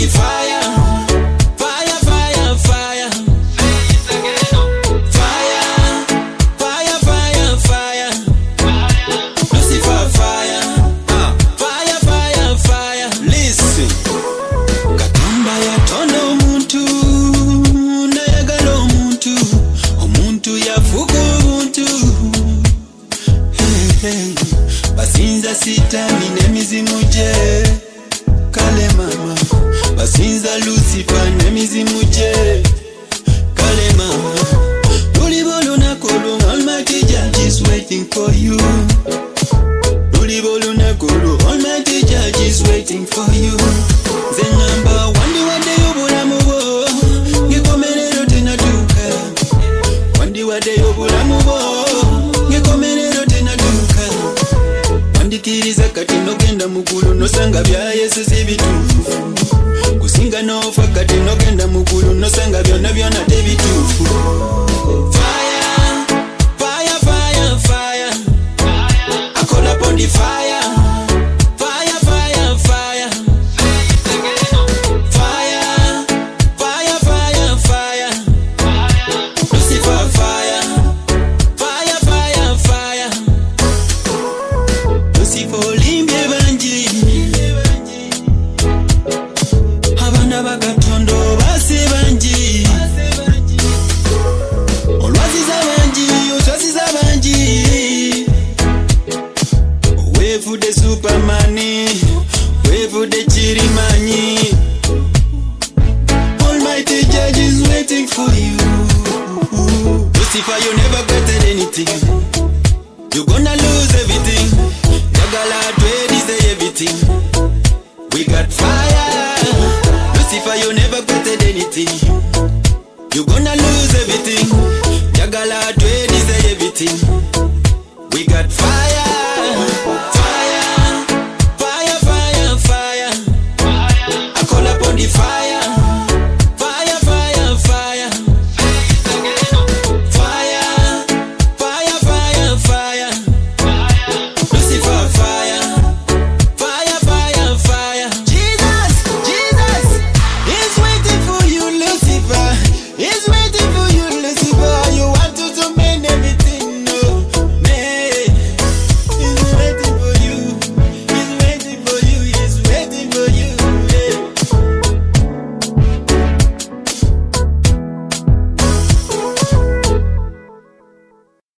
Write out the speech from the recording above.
me fire. Fire, fire, fire. Fire, fire, fire, fire. Lucifer, fire. Fire, fire, fire. Listen. Katumba ya tono omuntu, nayagala omuntu yafuka obuntu. Hey. Basinza sitani n'emizimu gye. Kale mama, basinza Lucifer n'emizimu gye. Kale mama, lulibo lunaku olumu, Almighty Judge is waiting for you. Lulibo lunaku olumu, Almighty Judge is waiting for you. Nze ngamba wandiwaddeyo obulamu bwo, ng'enkomerero tenatuuka. Wandiwaddeyo obulamu bwo, ng'enkomerero tenatuuka. Wandikiriza kati nogenda mugulu nosanga bya Yesu si bituufu. Kusinga n'ofa kati nogenda mugulu nosanga byonna byonna